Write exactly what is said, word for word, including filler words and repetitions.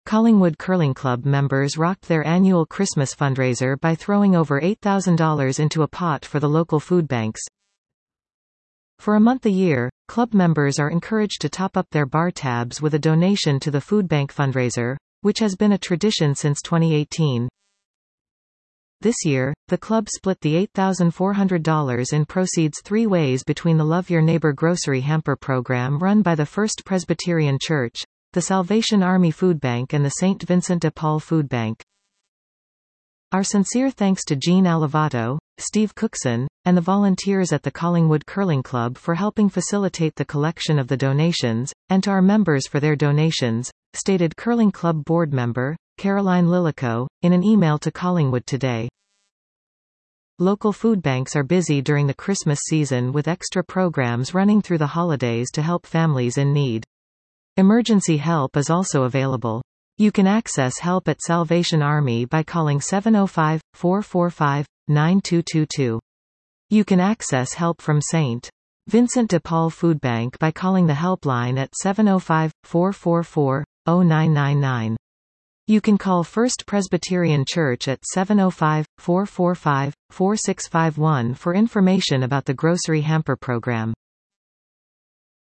Collingwood Curling Club members rocked their annual Christmas fundraiser by throwing over eight thousand dollars into a pot for the local food banks. For a month a year, club members are encouraged to top up their bar tabs with a donation to the food bank fundraiser, which has been a tradition since twenty eighteen. This year, the club split the eight thousand four hundred dollars in proceeds three ways between the Love Your Neighbor grocery hamper program run by the First Presbyterian Church, the Salvation Army Food Bank and the Saint Vincent de Paul Food Bank. Our sincere thanks to Jean Alivato, Steve Cookson, and the volunteers at the Collingwood Curling Club for helping facilitate the collection of the donations, and to our members for their donations, stated Curling Club board member, Caroline Lillico, in an email to Collingwood Today. Local food banks are busy during the Christmas season with extra programs running through the holidays to help families in need. Emergency help is also available. You can access help at Salvation Army by calling seven oh five, four four five, nine two two two. You can access help from Saint Vincent de Paul Food Bank by calling the helpline at seven oh five, four four four, oh nine nine nine. You can call First Presbyterian Church at seven oh five, four four five, four six five one for information about the grocery hamper program.